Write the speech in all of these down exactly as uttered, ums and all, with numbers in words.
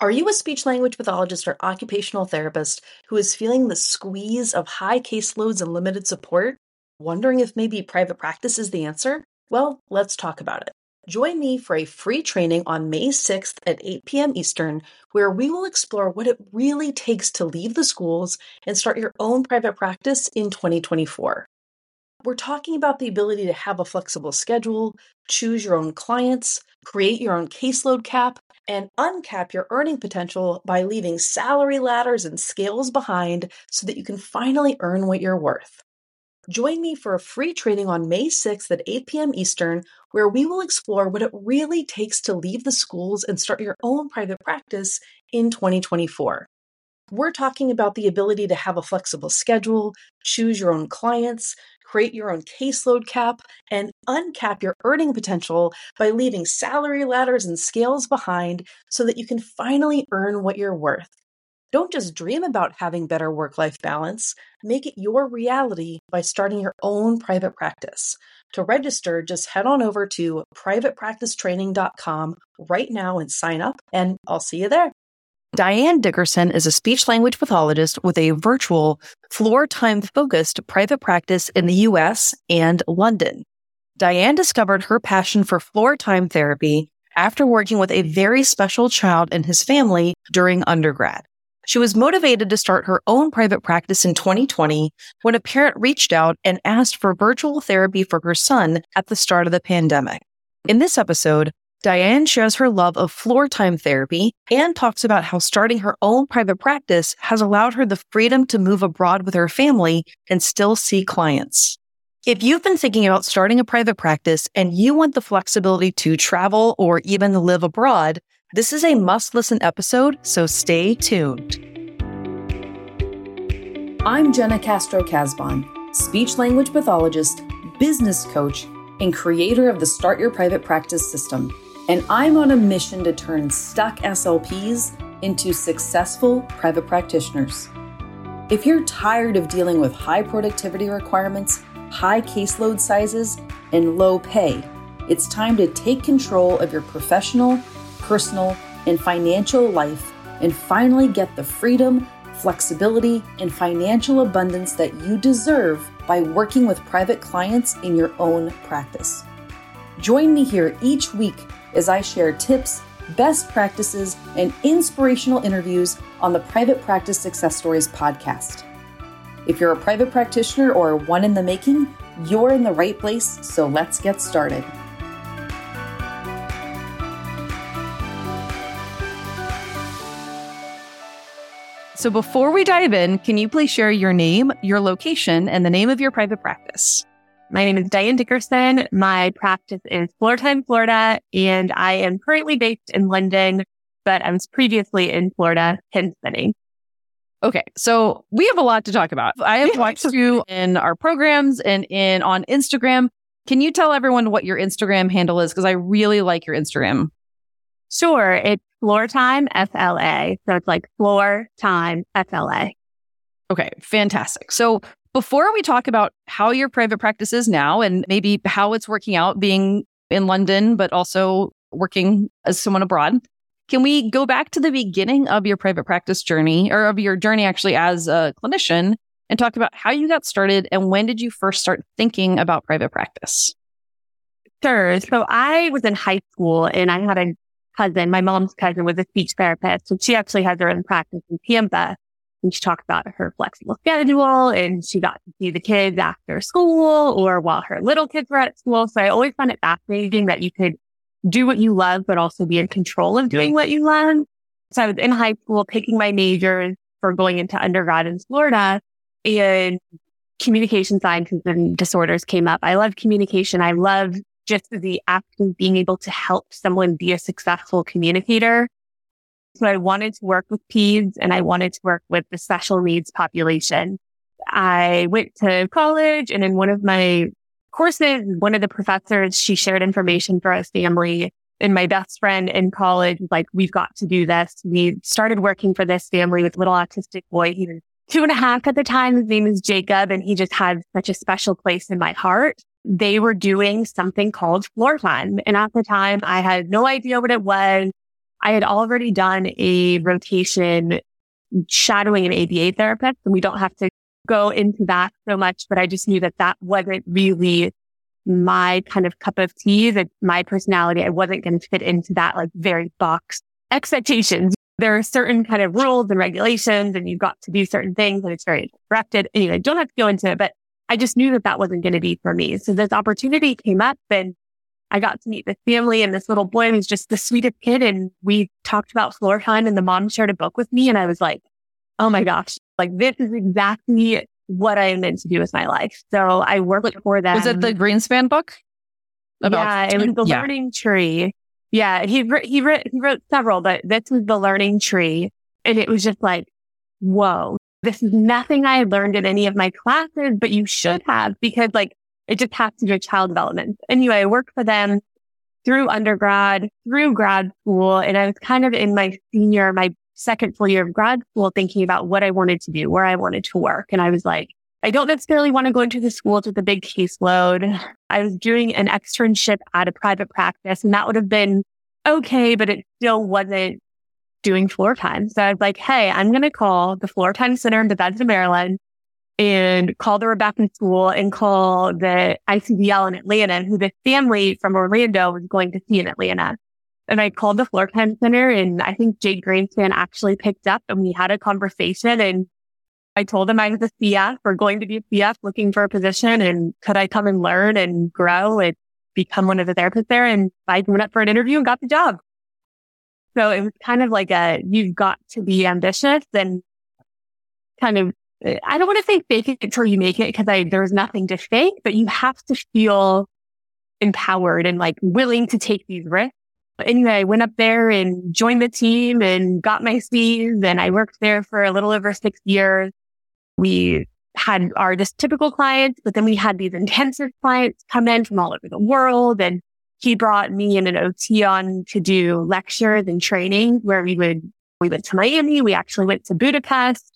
Are you a speech language pathologist or occupational therapist who is feeling the squeeze of high caseloads and limited support? Wondering if maybe private practice is the answer? Well, let's talk about it. Join me for a free training on May sixth at eight p.m. Eastern, where we will explore what it really takes to leave the schools and start your own private practice in twenty twenty-four. We're talking about the ability to have a flexible schedule, choose your own clients, create your own caseload cap, and uncap your earning potential by leaving salary ladders and scales behind so that you can finally earn what you're worth. Join me for a free training on May sixth at eight p.m. Eastern, where we will explore what it really takes to leave the schools and start your own private practice in twenty twenty-four. We're talking about the ability to have a flexible schedule, choose your own clients, create your own caseload cap, and uncap your earning potential by leaving salary ladders and scales behind so that you can finally earn what you're worth. Don't just dream about having better work-life balance. Make it your reality by starting your own private practice. To register, just head on over to private practice training dot com right now and sign up, and I'll see you there. Diane Dickerson is a speech-language pathologist with a virtual, floor-time-focused private practice in the U S and London. Diane discovered her passion for floor-time therapy after working with a very special child and his family during undergrad. She was motivated to start her own private practice in twenty twenty when a parent reached out and asked for virtual therapy for her son at the start of the pandemic. In this episode, Diane shares her love of floor time therapy and talks about how starting her own private practice has allowed her the freedom to move abroad with her family and still see clients. If you've been thinking about starting a private practice and you want the flexibility to travel or even live abroad, this is a must-listen episode, so stay tuned. I'm Jenna Castro-Casbon, speech-language pathologist, business coach, and creator of the Start Your Private Practice system. And I'm on a mission to turn stuck S L Ps into successful private practitioners. If you're tired of dealing with high productivity requirements, high caseload sizes, and low pay, it's time to take control of your professional, personal, and financial life and finally get the freedom, flexibility, and financial abundance that you deserve by working with private clients in your own practice. Join me here each week as I share tips, best practices, and inspirational interviews on the Private Practice Success Stories podcast. If you're a private practitioner or one in the making, you're in the right place, so let's get started. So before we dive in, can you please share your name, your location, and the name of your private practice? My name is Diane Dickerson. My practice is Floor Time, Florida, and I am currently based in London, but I was previously in Florida, hence the name. Okay, so we have a lot to talk about. I have watched you in our programs and in on Instagram. Can you tell everyone what your Instagram handle is? Because I really like your Instagram. Sure, it's Floor Time F L A. So it's like Floor Time F L A. Okay, fantastic. So before we talk about how your private practice is now and maybe how it's working out being in London, but also working as someone abroad, can we go back to the beginning of your private practice journey or of your journey actually as a clinician and talk about how you got started and when did you first start thinking about private practice? Sure. So I was in high school and I had a cousin, my mom's cousin was a speech therapist, and she actually has her own practice in Tampa. And she talked about her flexible schedule, and she got to see the kids after school or while her little kids were at school. So I always found it fascinating that you could do what you love, but also be in control of doing what you love. So I was in high school picking my majors for going into undergrad in Florida, and communication sciences and disorders came up. I love communication. I love just the act of being able to help someone be a successful communicator. So I wanted to work with peds and I wanted to work with the special needs population. I went to college, and in one of my courses, one of the professors, she shared information for us family. And my best friend in college was like, we've got to do this. We started working for this family with a little autistic boy. He was two and a half at the time. His name is Jacob, and he just had such a special place in my heart. They were doing something called Floor Time. And at the time, I had no idea what it was. I had already done a rotation shadowing an A B A therapist, and we don't have to go into that so much, but I just knew that that wasn't really my kind of cup of tea, that my personality, I wasn't going to fit into that like very box expectations. There are certain kind of rules and regulations, and you've got to do certain things, and it's very directed. Anyway, don't have to go into it, but I just knew that that wasn't going to be for me. So this opportunity came up, and I got to meet this family, and this little boy was just the sweetest kid. And we talked about floor time, and the mom shared a book with me. And I was like, oh my gosh, like this is exactly what I am meant to do with my life. So I worked for them. Was it the Greenspan book? About yeah, it was the yeah. Learning Tree. Yeah, he he wrote he wrote several, but this was the Learning Tree, and it was just like, whoa, this is nothing I had learned in any of my classes, but you should have, because like it just has to do with child development. Anyway, I worked for them through undergrad, through grad school, and I was kind of in my senior, my second full year of grad school, thinking about what I wanted to do, where I wanted to work. And I was like, I don't necessarily want to go into the schools with a big caseload. I was doing an externship at a private practice, and that would have been okay, but it still wasn't doing floor time. So I was like, hey, I'm going to call the Floor Time Center in Bethesda, Maryland, and call the Rebecca School, and call the I C D L in Atlanta, who the family from Orlando was going to see in Atlanta. And I called the Floor Time Center, and I think Jake Greenspan actually picked up, and we had a conversation, and I told him I was a C F or going to be a C F looking for a position, and could I come and learn and grow and become one of the therapists there. And I went up for an interview and got the job. So it was kind of like a, you've got to be ambitious and kind of, I don't want to say fake it until you make it, because I, there's nothing to fake, but you have to feel empowered and like willing to take these risks. But anyway, I went up there and joined the team and got my C's, and I worked there for a little over six years. We had our just typical clients, but then we had these intensive clients come in from all over the world. And he brought me and an O T on to do lectures and training where we would, we went to Miami. We actually went to Budapest,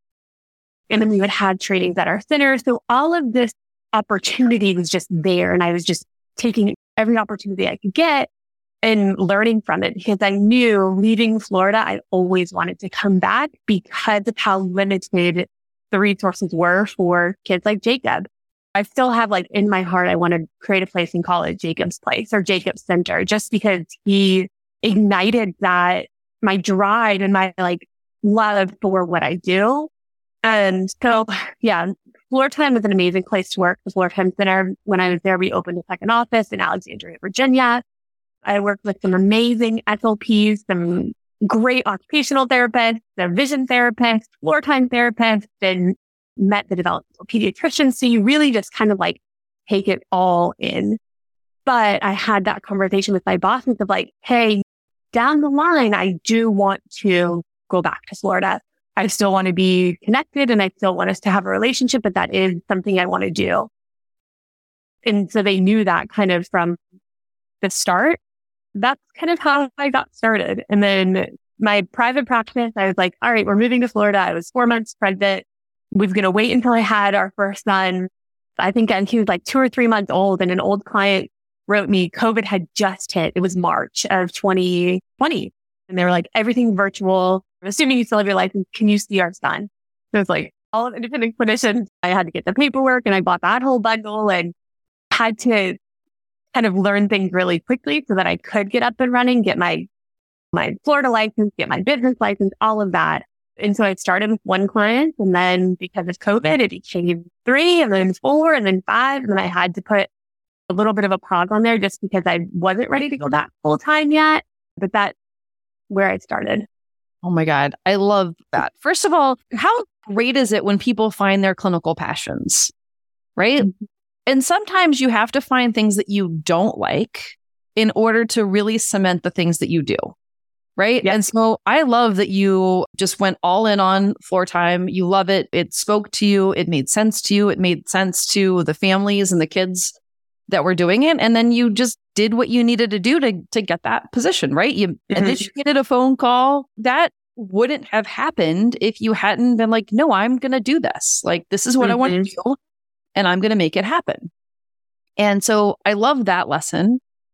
and then we would have trainings at our center. So all of this opportunity was just there. And I was just taking every opportunity I could get and learning from it, because I knew leaving Florida, I always wanted to come back because of how limited the resources were for kids like Jacob. I still have like in my heart, I want to create a place and call it Jacob's Place or Jacob's Center, just because he ignited that, my drive and my like love for what I do. And so, yeah, Floor Time is an amazing place to work. The Floor Time Center, when I was there, we opened a second office in Alexandria, Virginia. I worked with some amazing S L Ps, some great occupational therapists, the vision therapists, floor time therapists, and met the developmental pediatricians. So you really just kind of like take it all in. But I had that conversation with my bosses of like, hey, down the line, I do want to go back to Florida. I still want to be connected, and I still want us to have a relationship, but that is something I want to do. And so they knew that kind of from the start. That's kind of how I got started. And then my private practice, I was like, all right, we're moving to Florida. I was four months pregnant. We was going to wait until I had our first son. I think he was like two or three months old, and an old client wrote me, COVID had just hit. It was March of twenty twenty. And they were like, everything virtual. I'm assuming you still have your license. Can you see our son? So it's like all of independent clinicians. I had to get the paperwork, and I bought that whole bundle and had to kind of learn things really quickly so that I could get up and running, get my, my Florida license, get my business license, all of that. And so I started with one client, and then because of COVID, it became three, and then four, and then five. And then I had to put a little bit of a pause on there just because I wasn't ready to go back full time yet. But that's where I started. Oh my God. I love that. First of all, how great is it when people find their clinical passions, right? Mm-hmm. And sometimes you have to find things that you don't like in order to really cement the things that you do. Right. Yep. And so I love that you just went all in on floor time. You love it. It spoke to you. It made sense to you. It made sense to the families and the kids that were doing it. And then you just did what you needed to do to, to get that position, right? You mm-hmm. initiated a phone call. That wouldn't have happened if you hadn't been like, no, I'm going to do this. Like, this is what mm-hmm. I want to do, and I'm going to make it happen. And so I love that lesson.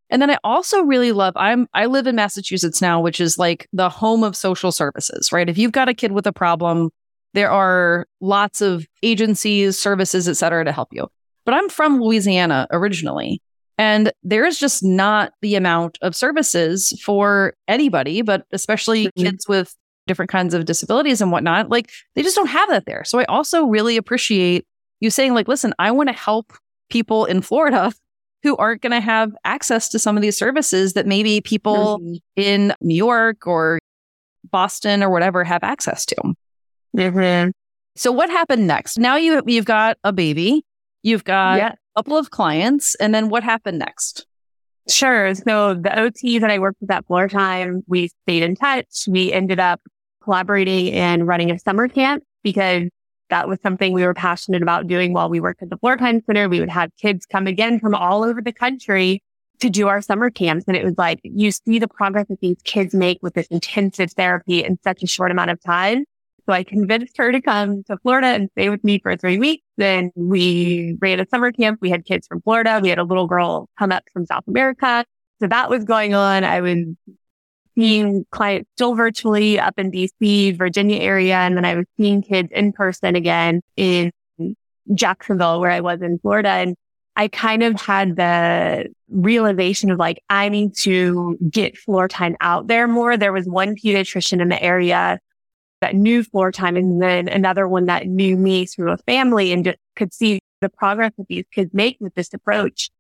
And then I also really love, I'm, I live in Massachusetts now, which is like the home of social services, right? If you've got a kid with a problem, there are lots of agencies, services, et cetera, to help you. But I'm from Louisiana originally, and there's just not the amount of services for anybody, but especially mm-hmm. kids with different kinds of disabilities and whatnot. Like, they just don't have that there. So I also really appreciate you saying, like, listen, I want to help people in Florida who aren't going to have access to some of these services that maybe people mm-hmm. in New York or Boston or whatever have access to. Mm-hmm. So what happened next? Now you, you've got a baby, you've got yeah. a couple of clients, and then what happened next? Sure. So the O T that I worked with at Floratime, we stayed in touch. We ended up collaborating and running a summer camp because that was something we were passionate about doing while we worked at the Floratime Center. We would have kids come again from all over the country to do our summer camps. And it was like, you see the progress that these kids make with this intensive therapy in such a short amount of time. So I convinced her to come to Florida and stay with me for three weeks. Then we ran a summer camp. We had kids from Florida. We had a little girl come up from South America. So that was going on. I was seeing clients still virtually up in D C, Virginia area. And then I was seeing kids in person again in Jacksonville, where I was in Florida. And I kind of had the realization of like, I need to get Floratime out there more. There was one pediatrician in the area that knew Floratime, and then another one that knew me through a family and just could see the progress that these kids make with this approach.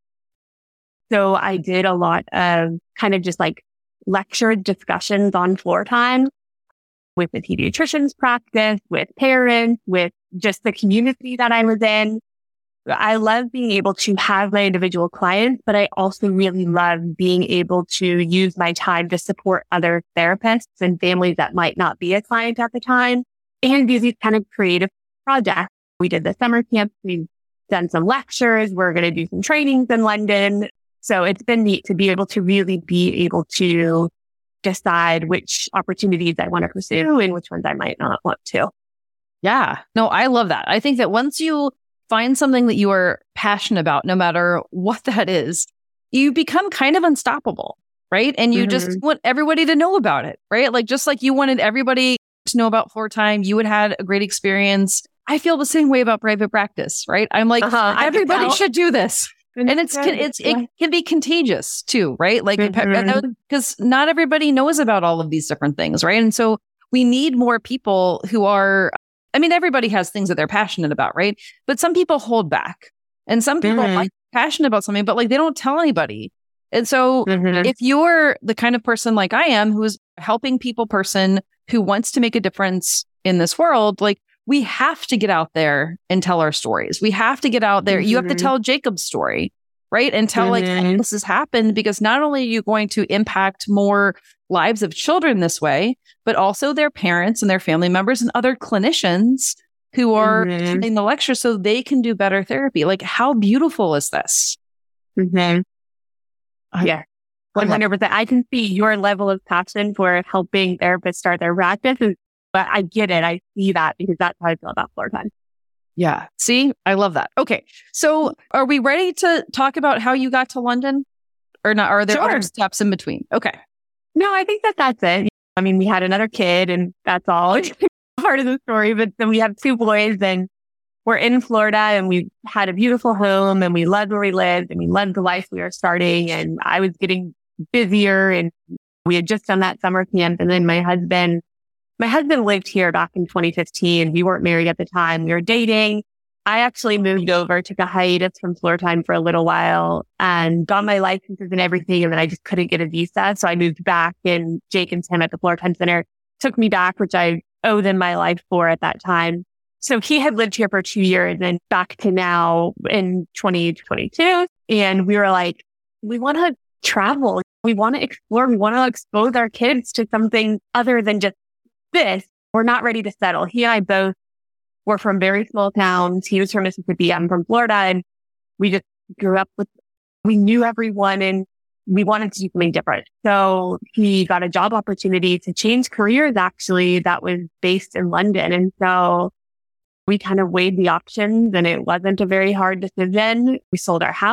So I did a lot of kind of just like lecture discussions on Floratime with the pediatrician's practice, with parents, with just the community that I was in. I love being able to have my individual clients, but I also really love being able to use my time to support other therapists and families that might not be a client at the time and do these kind of creative projects. We did the summer camp. We've done some lectures. We're going to do some trainings in London. So it's been neat to be able to really be able to decide which opportunities I want to pursue and which ones I might not want to. Yeah, no, I love that. I think that once you find something that you are passionate about, no matter what that is, you become kind of unstoppable, right? And you mm-hmm. just want everybody to know about it, right? Like, just like you wanted everybody to know about Floratime, you had had a great experience. I feel the same way about private practice, right? I'm like, uh-huh, everybody should do this. And it's, can, it's, it can be contagious too, right? Like, because mm-hmm. not everybody knows about all of these different things, right? And so we need more people who are, I mean, everybody has things that they're passionate about, right? But some people hold back, and some people mm-hmm. are like passionate about something, but like they don't tell anybody. And so mm-hmm. if you're the kind of person like I am, who is a helping people person who wants to make a difference in this world, like, we have to get out there and tell our stories. We have to get out there. Mm-hmm. You have to tell Jacob's story, right? And tell mm-hmm. like, this has happened, because not only are you going to impact more lives of children this way, but also their parents and their family members and other clinicians who are mm-hmm. in the lecture so they can do better therapy. Like, how beautiful is this? Mm-hmm. Yeah, one hundred percent. I can see your level of passion for helping therapists start their practice. But I get it. I see that, because that's how I feel about Floratime. Yeah. See, I love that. Okay. So are we ready to talk about how you got to London, or not? Are there sure. other steps in between? Okay. No, I think that that's it. I mean, we had another kid, and that's all part of the story. But then we have two boys, and we're in Florida, and we had a beautiful home, and we loved where we lived, and we loved the life we were starting. And I was getting busier, and we had just done that summer camp. And then my husband, my husband lived here back in twenty fifteen. We weren't married at the time. We were dating. I actually moved over, took a hiatus from Floratime for a little while, and got my licenses and everything. And then I just couldn't get a visa. So I moved back, and Jake and Tim at the Floratime Center took me back, which I owe them my life for at that time. So he had lived here for two years and back to now in twenty twenty-two. And we were like, we want to travel. We want to explore. We want to expose our kids to something other than just this. We're not ready to settle. He and I both were from very small towns. He was from Mississippi. I'm from Florida. And we just grew up with, we knew everyone, and we wanted to do something different. So he got a job opportunity to change careers, actually, that was based in London. And so we kind of weighed the options, and it wasn't a very hard decision. We sold our house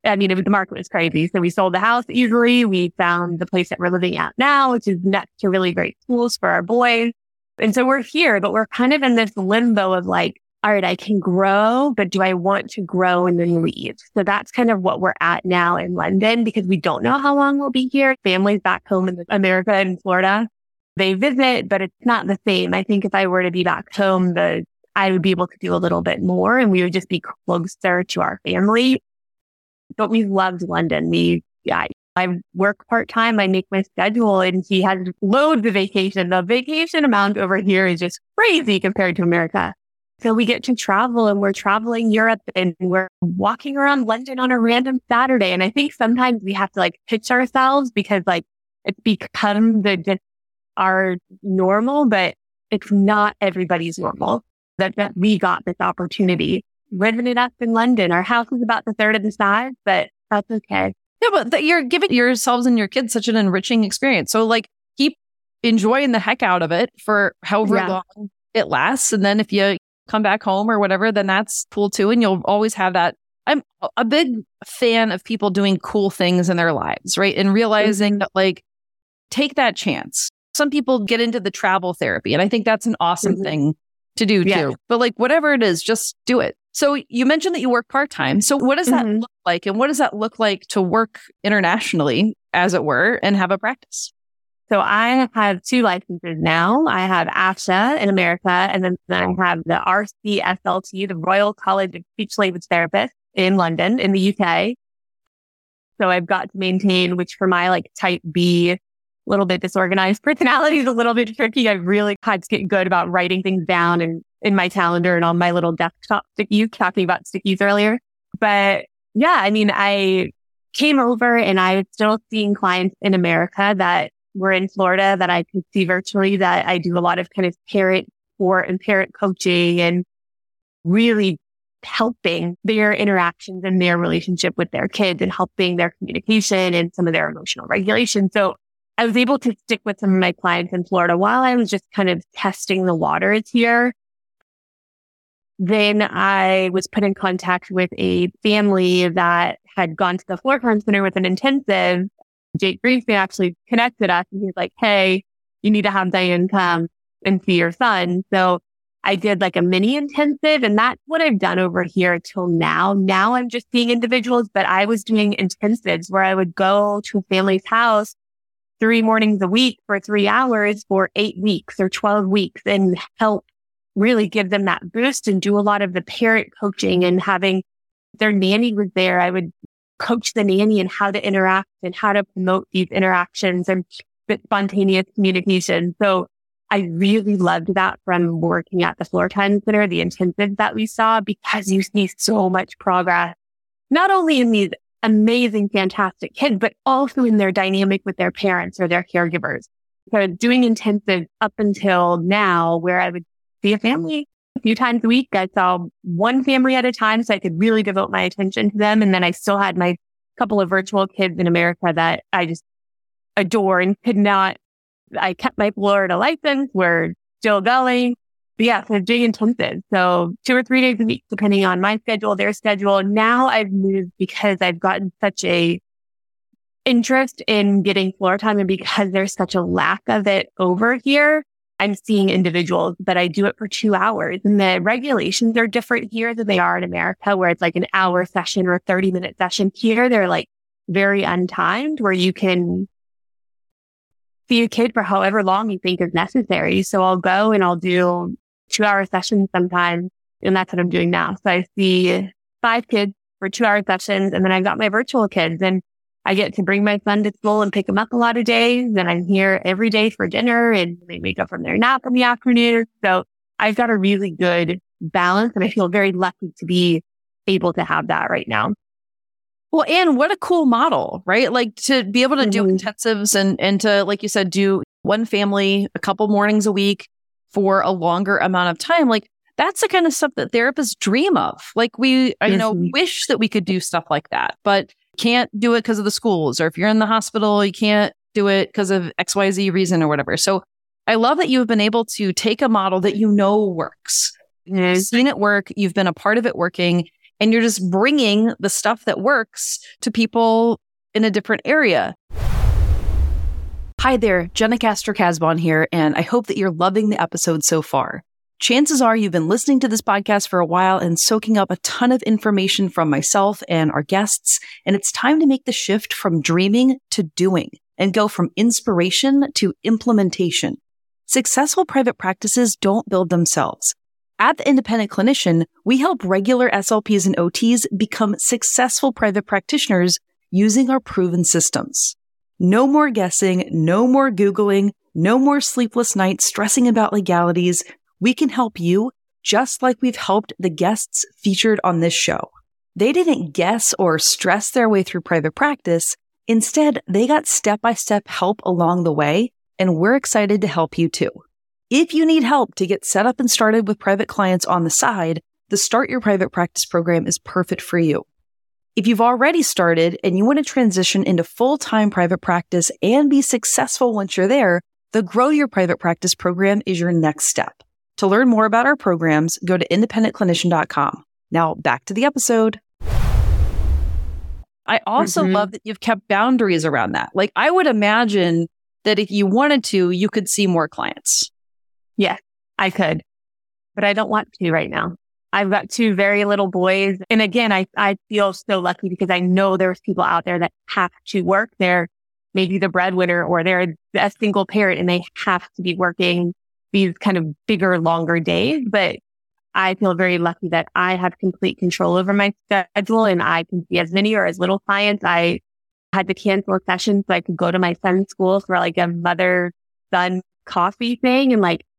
I mean, it, the market was crazy. So we sold the house easily. We found the place that we're living at now, which is next to really great schools for our boys. And so we're here, but we're kind of in this limbo of like, all right, I can grow, but do I want to grow and then leave? So that's kind of what we're at now in London, because we don't know how long we'll be here. Families back home in America and Florida, they visit, but it's not the same. I think if I were to be back home, the I would be able to do a little bit more and we would just be closer to our family. But we loved London. We, yeah, I work part-time. I make my schedule and he has loads of vacation. The vacation amount over here is just crazy compared to America. So we get to travel and we're traveling Europe and we're walking around London on a random Saturday. And I think sometimes we have to like pitch ourselves because like it's become the, just our normal, but it's not everybody's normal. That, that we got this opportunity. Living it up in London. Our house is about the third of the size, but that's okay. Yeah, but th- you're giving yourselves and your kids such an enriching experience. So like keep enjoying the heck out of it for however Yeah. long it lasts. And then if you come back home or whatever, then that's cool too. And you'll always have that. I'm a big fan of people doing cool things in their lives, right? And realizing mm-hmm. that like, take that chance. Some people get into the travel therapy and I think that's an awesome mm-hmm. thing to do yeah. too. But like whatever it is, just do it. So you mentioned that you work part-time. So what does that mm-hmm. look like? And what does that look like to work internationally, as it were, and have a practice? So I have two licenses now. I have ASHA in America, and then, then I have the R C S L T, the Royal College of Speech Language Therapists in London, in the U K. So I've got to maintain, which for my like type B, little bit disorganized personality is a little bit tricky. I really had to get good about writing things down and in my calendar and on my little desktop stickies, talking about stickies earlier. But yeah, I mean, I came over and I was still seeing clients in America that were in Florida that I could see virtually, that I do a lot of kind of parent support and parent coaching and really helping their interactions and their relationship with their kids and helping their communication and some of their emotional regulation. So I was able to stick with some of my clients in Florida while I was just kind of testing the waters here. Then I was put in contact with a family that had gone to the Floor-Time Center with an intensive. Jake Greenspan actually connected us and he was like, hey, you need to have Diane come and see your son. So I did like a mini intensive and that's what I've done over here till now. Now I'm just seeing individuals, but I was doing intensives where I would go to a family's house three mornings a week for three hours for eight weeks or twelve weeks and help really give them that boost and do a lot of the parent coaching and having their nanny was there. I would coach the nanny and how to interact and how to promote these interactions and spontaneous communication. So I really loved that from working at the Floor-Time Center, the intensives that we saw, because you see so much progress, not only in these amazing, fantastic kids, but also in their dynamic with their parents or their caregivers. So doing intensive up until now, where I would see a family a few times a week. I saw one family at a time so I could really devote my attention to them. And then I still had my couple of virtual kids in America that I just adore and could not. I kept my Florida license. We're still going. But yeah, so doing intensive. So two or three days a week, depending on my schedule, their schedule. Now I've moved because I've gotten such a interest in getting floor time and because there's such a lack of it over here. I'm seeing individuals, but I do it for two hours. And the regulations are different here than they are in America, where it's like an hour session or a thirty minute session. Here, they're like very untimed, where you can see a kid for however long you think is necessary. So I'll go and I'll do two hour sessions sometimes. And that's what I'm doing now. So I see five kids for two hour sessions. And then I've got my virtual kids and I get to bring my son to school and pick him up a lot of days. And I'm here every day for dinner and they wake up from their nap in the afternoon. So I've got a really good balance and I feel very lucky to be able to have that right now. Well, and what a cool model, right? Like to be able to mm-hmm. do intensives and, and to, like you said, do one family a couple mornings a week for a longer amount of time. Like that's the kind of stuff that therapists dream of. Like we, mm-hmm. you know, wish that we could do stuff like that, but can't do it because of the schools, or if you're in the hospital, you can't do it because of X Y Z reason or whatever. So I love that you've been able to take a model that you know works. Mm-hmm. You've seen it work. You've been a part of it working. and you're just bringing the stuff that works to people in a different area. Hi there, Jenna Castro-Casbon here, and I hope that you're loving the episode so far. Chances are you've been listening to this podcast for a while and soaking up a ton of information from myself and our guests, and it's time to make the shift from dreaming to doing and go from inspiration to implementation. Successful private practices don't build themselves. At The Independent Clinician, we help regular S L Ps and O Ts become successful private practitioners using our proven systems. No more guessing, no more Googling, no more sleepless nights stressing about legalities. We can help you just like we've helped the guests featured on this show. They didn't guess or stress their way through private practice. Instead, they got step-by-step help along the way, and we're excited to help you too. If you need help to get set up and started with private clients on the side, the Start Your Private Practice program is perfect for you. If you've already started and you want to transition into full-time private practice and be successful once you're there, the Grow Your Private Practice program is your next step. To learn more about our programs, go to independent clinician dot com. Now back to the episode. I also mm-hmm. love that you've kept boundaries around that. Like, I would imagine that if you wanted to, you could see more clients. Yeah, I could, but I don't want to right now. I've got two very little boys. And again, I, I feel so lucky because I know there's people out there that have to work. They're maybe the breadwinner or they're a single parent and they have to be working these kind of bigger, longer days. But I feel very lucky that I have complete control over my schedule and I can see as many or as little clients. I had to cancel sessions so I could go to my son's school for like a mother-son coffee thing. And like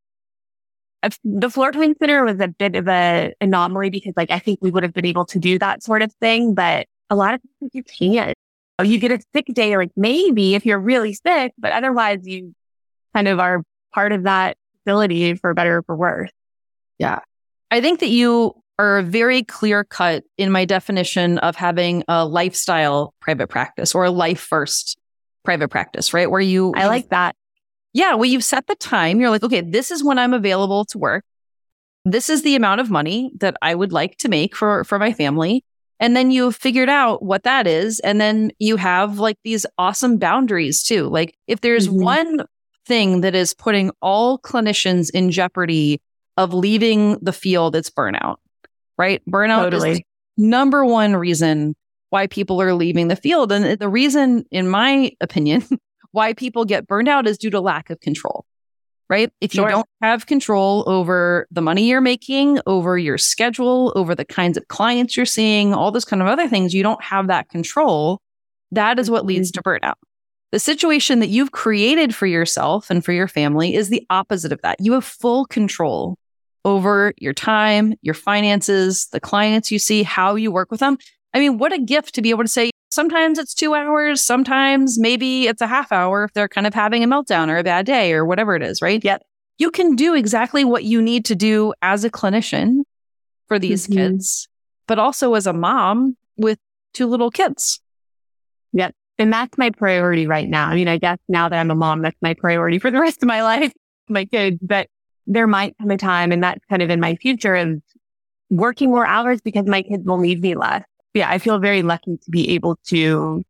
the Floor Twin Center was a bit of a anomaly because like I think we would have been able to do that sort of thing. But a lot of times you can't. You get a sick day, like maybe if you're really sick, but otherwise you kind of are part of that facility for better or for worse. Yeah. I think that you are very clear cut in my definition of having a lifestyle private practice or a life first private practice, right? Where you, I like that. Yeah. Well, you've set the time. You're like, okay, this is when I'm available to work. This is the amount of money that I would like to make for, for my family. And then you've figured out what that is. And then you have like these awesome boundaries too. Like if there's mm-hmm. one thing that is putting all clinicians in jeopardy of leaving the field, it's burnout, right? Burnout totally. Is the number one reason why people are leaving the field. And the reason, in my opinion, why people get burned out is due to lack of control, right? If you sure. don't have control over the money you're making, over your schedule, over the kinds of clients you're seeing, all those kind of other things, you don't have that control. That is what leads to burnout. The situation that you've created for yourself and for your family is the opposite of that. You have full control over your time, your finances, the clients you see, how you work with them. I mean, what a gift to be able to say, sometimes it's two hours, sometimes maybe it's a half hour if they're kind of having a meltdown or a bad day or whatever it is, right? Yet you can do exactly what you need to do as a clinician for these mm-hmm. kids, but also as a mom with two little kids. Yep. And that's my priority right now. I mean, I guess now that I'm a mom, that's my priority for the rest of my life, my kids. But there might come a time, and that's kind of in my future, of working more hours because my kids will need me less. Yeah, I feel very lucky to be able to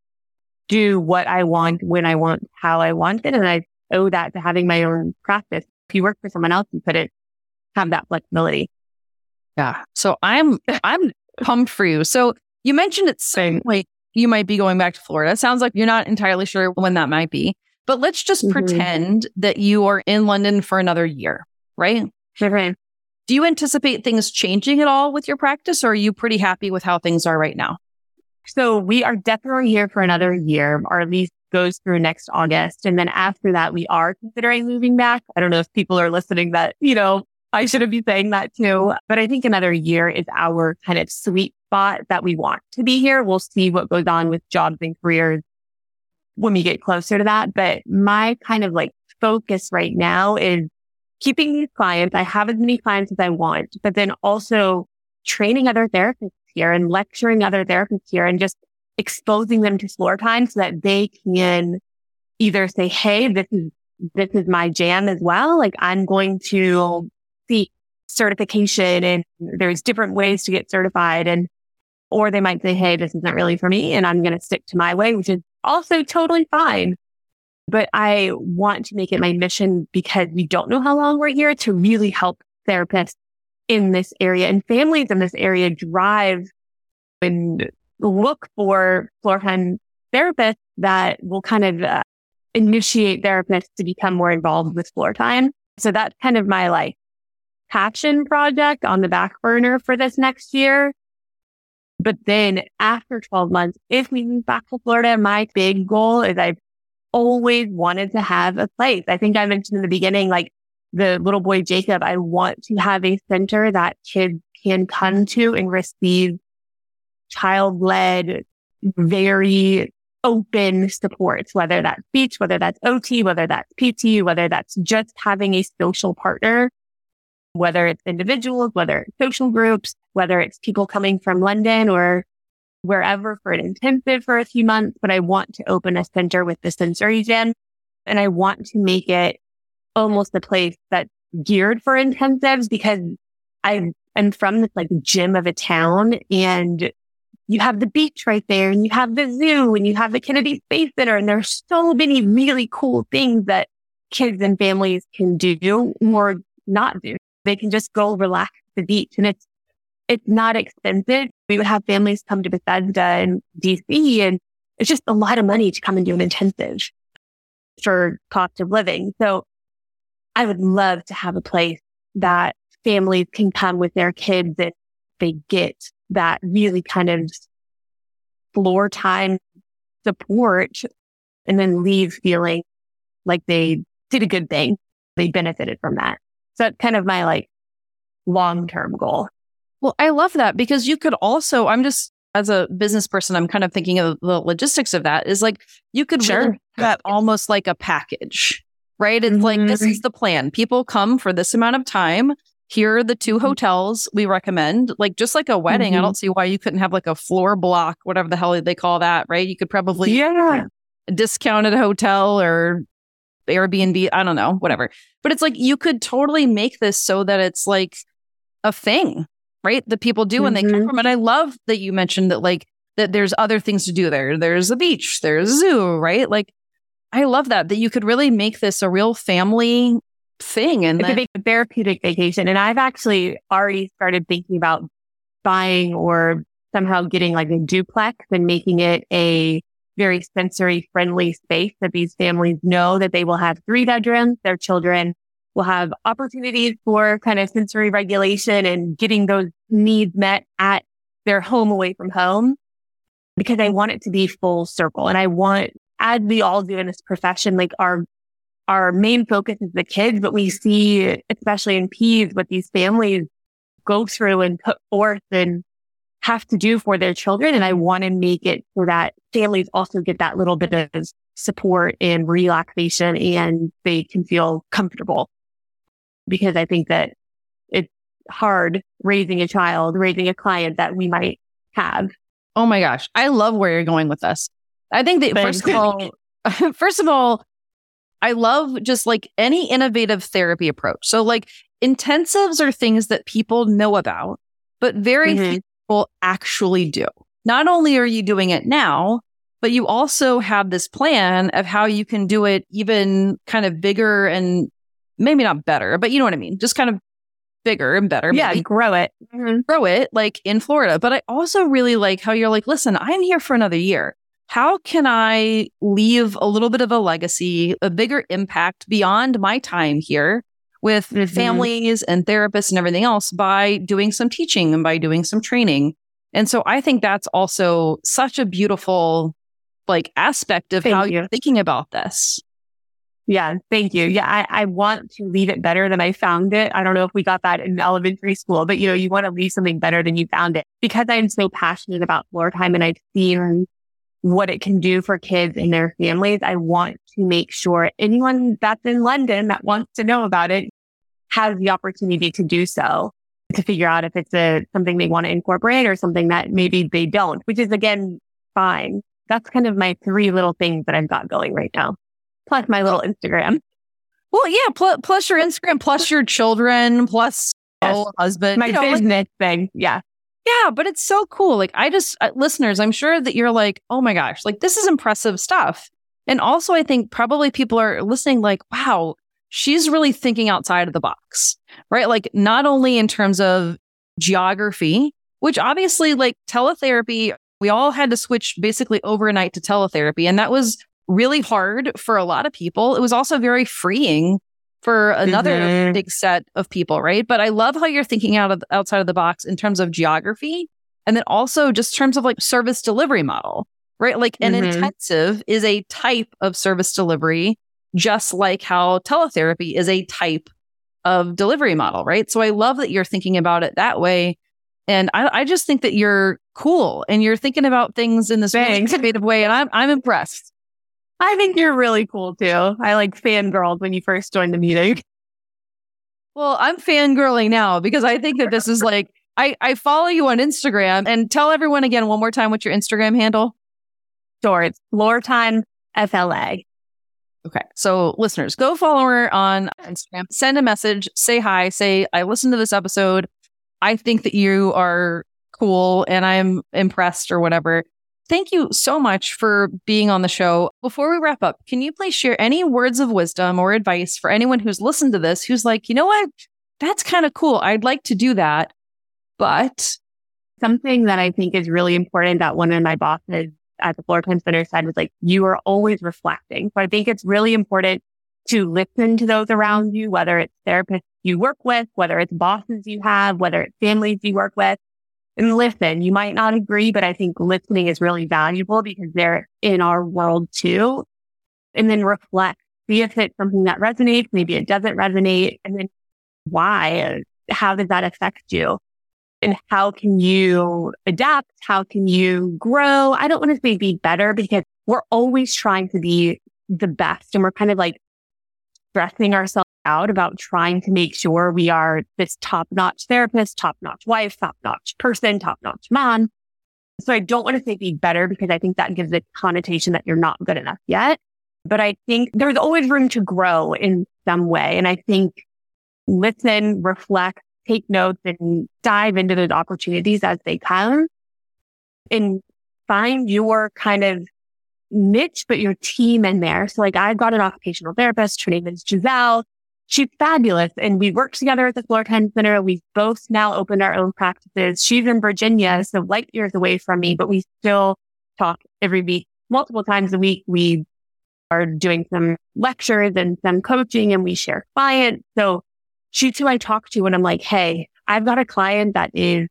do what I want, when I want, how I want it. And I owe that to having my own practice. If you work for someone else, you couldn't have that flexibility. Yeah. So I'm, I'm pumped for you. So you mentioned at some point you might be going back to Florida. It sounds like you're not entirely sure when that might be, but let's just mm-hmm. pretend that you are in London for another year, right? Sure. Do you anticipate things changing at all with your practice, or are you pretty happy with how things are right now? So we are definitely here for another year. Our lease goes through next August. And then after that, we are considering moving back. I don't know if people are listening that, you know, I shouldn't be saying that too. But I think another year is our kind of sweet spot that we want to be here. We'll see what goes on with jobs and careers when we get closer to that. But my kind of like focus right now is keeping these clients. I have as many clients as I want, but then also training other therapists here and lecturing other therapists here and just exposing them to floor time so that they can either say, hey, this is, this is my jam as well. Like I'm going to see certification and there's different ways to get certified. And, or they might say, hey, this isn't really for me and I'm going to stick to my way, which is also totally fine. But I want to make it my mission because we don't know how long we're here to really help therapists in this area and families in this area drive and look for floor time therapists that will kind of uh, initiate therapists to become more involved with floor time. So that's kind of my like passion project on the back burner for this next year. But then after twelve months, if we move back to Florida, my big goal is I've always wanted to have a place. I think I mentioned in the beginning, like the little boy Jacob, I want to have a center that kids can come to and receive child-led, very open supports, whether that's speech, whether that's O T, whether that's P T, whether that's just having a social partner, whether it's individuals, whether it's social groups, whether it's people coming from London or wherever for an intensive for a few months. But I want to open a center with the sensory gym, and I want to make it almost a place that's geared for intensives because I am from this like gym of a town, and you have the beach right there, and you have the zoo, and you have the Kennedy Space Center, and there's so many really cool things that kids and families can do or not do. They can just go relax at the beach, and it's it's not expensive. We would have families come to Bethesda and D C, and it's just a lot of money to come and do an intensive for cost of living. So I would love to have a place that families can come with their kids and they get that really kind of floor time support and then leave feeling like they did a good thing. They benefited from that. So that's kind of my like long-term goal. Well, I love that because you could also, I'm just, as a business person, I'm kind of thinking of the logistics of that is like, you could Sure. really make that almost like a package, right? It's like, this is the plan. People come for this amount of time. Here are the two hotels we recommend. Like, just like a wedding, Mm-hmm. I don't see why you couldn't have like a floor block, whatever the hell they call that, right? You could probably Yeah. discounted hotel or Airbnb, I don't know, whatever. But it's like, you could totally make this so that it's like a thing, right? That people do when they come Mhm. from it. I love that you mentioned that, like, that there's other things to do there. There's a beach, there's a zoo, right? Like, I love that, that you could really make this a real family thing. And It's then, a big therapeutic vacation. And I've actually already started thinking about buying or somehow getting like a duplex and making it a very sensory friendly space that these families know that they will have three bedrooms. Their children will have opportunities for kind of sensory regulation and getting those needs met at their home away from home, because I want it to be full circle. And I want, as we all do in this profession, like our Our main focus is the kids, but we see, especially in P's, what these families go through and put forth and have to do for their children. And I want to make it so that families also get that little bit of support and relaxation and they can feel comfortable. Because I think that it's hard raising a child, raising a client that we might have. oh my gosh, I love where you're going with this. I think that, Thanks. first of all, first of all, I love just like any innovative therapy approach. So like intensives are things that people know about, but very Mhm. few people actually do. Not only are you doing it now, but you also have this plan of how you can do it even kind of bigger and maybe not better, but you know what I mean? Just kind of bigger and better. Yeah, maybe. grow it. Mhm. Grow it like in Florida. But I also really like how you're like, listen, I'm here for another year. How can I leave a little bit of a legacy, a bigger impact beyond my time here with Mhm. families and therapists and everything else by doing some teaching and by doing some training? And so I think that's also such a beautiful like aspect of Thank how you. you're thinking about this. Yeah, thank you. Yeah, I, I want to leave it better than I found it. I don't know if we got that in elementary school, but you know, you want to leave something better than you found it. Because I'm so passionate about floor time and I've seen what it can do for kids and their families, I want to make sure anyone that's in London that wants to know about it has the opportunity to do so, to figure out if it's a something they want to incorporate or something that maybe they don't, which is again, fine. That's kind of my three little things that I've got going right now. Plus my little Instagram. Well, yeah, pl- plus your Instagram, plus your children, plus oh, husband. My you know, like- business thing. Yeah. Yeah, but it's so cool. Like, I just, uh, listeners, I'm sure that you're like, oh my gosh, like this is impressive stuff. And also, I think probably people are listening like, wow, she's really thinking outside of the box, right? Like, not only in terms of geography, which obviously, like teletherapy, we all had to switch basically overnight to teletherapy. And that was really hard for a lot of people. It was also very freeing for another mm-hmm. big set of people, right? But I love how you're thinking out of outside of the box in terms of geography, and then also just terms of like service delivery model, right? Like an mm-hmm. intensive is a type of service delivery, just like how teletherapy is a type of delivery model, right? So I love that you're thinking about it that way. And I, I just think that you're cool and you're thinking about things in this really creative way. And I'm I'm impressed. I think you're really cool too. I like fangirled when you first joined the meeting. Well, I'm fangirling now because I think that this is like, I, I follow you on Instagram, and tell everyone again one more time what's your Instagram handle. Sure. It's Floor Time F L A. Okay. So listeners, go follow her on Instagram, send a message, say hi, say, I listened to this episode. I think that you are cool and I'm impressed or whatever. Thank you so much for being on the show. Before we wrap up, can you please share any words of wisdom or advice for anyone who's listened to this, who's like, you know what? That's kind of cool. I'd like to do that. But something that I think is really important that one of my bosses at the Floor Time Center said was like, you are always reflecting. So I think it's really important to listen to those around you, whether it's therapists you work with, whether it's bosses you have, whether it's families you work with. And listen, you might not agree, but I think listening is really valuable because they're in our world too. And then reflect, see if it's something that resonates, maybe it doesn't resonate, and then why, how does that affect you? And how can you adapt? How can you grow? I don't want to say be better because we're always trying to be the best. And we're kind of like stressing ourselves out about trying to make sure we are this top-notch therapist, top-notch wife, top-notch person, top-notch mom. So I don't want to say be better because I think that gives a connotation that you're not good enough yet. But I think there's always room to grow in some way. And I think listen, reflect, take notes, and dive into those opportunities as they come and find your kind of niche, but your team in there. So like I've got an occupational therapist. Her name is Giselle. She's fabulous. And we work together at the Floor Time Center. We've both now opened our own practices. She's in Virginia, so light years away from me, but we still talk every week, multiple times a week. We are doing some lectures and some coaching, and we share clients. So she's who I talk to when I'm like, hey, I've got a client that is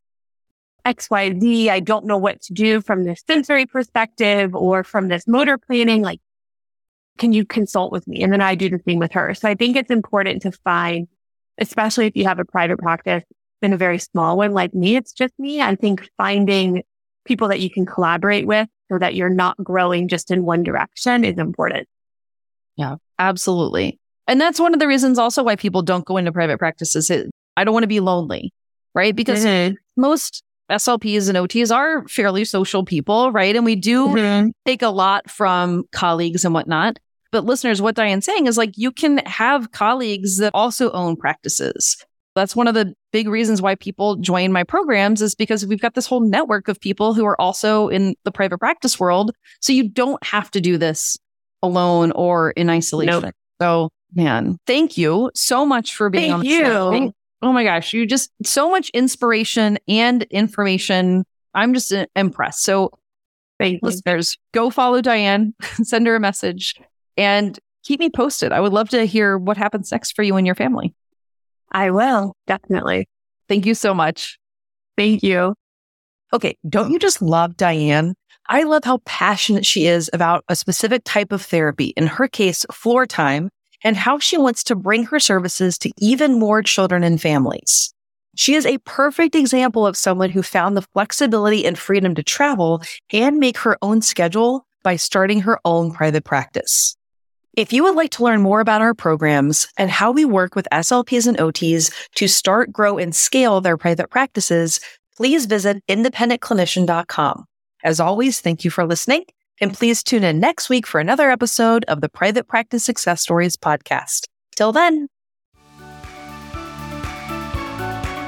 X Y Z. I don't know what to do from this sensory perspective or from this motor planning. Like, can you consult with me? And then I do the same with her. So I think it's important to find, especially if you have a private practice in a very small one like me, it's just me. I think finding people that you can collaborate with so that you're not growing just in one direction is important. Yeah, absolutely. And that's one of the reasons also why people don't go into private practices. I don't want to be lonely, right? Because mm-hmm. most S L Ps and O Ts are fairly social people, right? And we do mm-hmm. take a lot from colleagues and whatnot. But listeners, what Diane's saying is like, you can have colleagues that also own practices. That's one of the big reasons why people join my programs is because we've got this whole network of people who are also in the private practice world. So you don't have to do this alone or in isolation. Nope. So man, thank you so much for being thank on the you. show. Oh my gosh, you just so much inspiration and information. I'm just uh, impressed. So thank listeners, you. Go follow Diane, send her a message, and keep me posted. I would love to hear what happens next for you and your family. I will, definitely. Thank you so much. Thank you. Okay, don't you just love Diane? I love how passionate she is about a specific type of therapy, in her case, floor time, and how she wants to bring her services to even more children and families. She is a perfect example of someone who found the flexibility and freedom to travel and make her own schedule by starting her own private practice. If you would like to learn more about our programs and how we work with S L Ps and O Ts to start, grow, and scale their private practices, please visit independent clinician dot com. As always, thank you for listening, and please tune in next week for another episode of the Private Practice Success Stories podcast. Till then.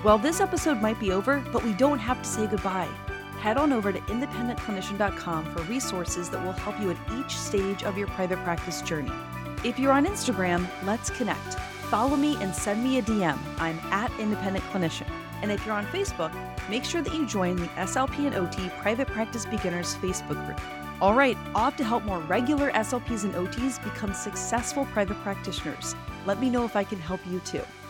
Well, this episode might be over, but we don't have to say goodbye. Head on over to independent clinician dot com for resources that will help you at each stage of your private practice journey. If you're on Instagram, let's connect. Follow me and send me a D M. I'm at Independent Clinician. And if you're on Facebook, make sure that you join the S L P and O T Private Practice Beginners Facebook group. All right, off to help more regular S L Ps and O Ts become successful private practitioners. Let me know if I can help you too.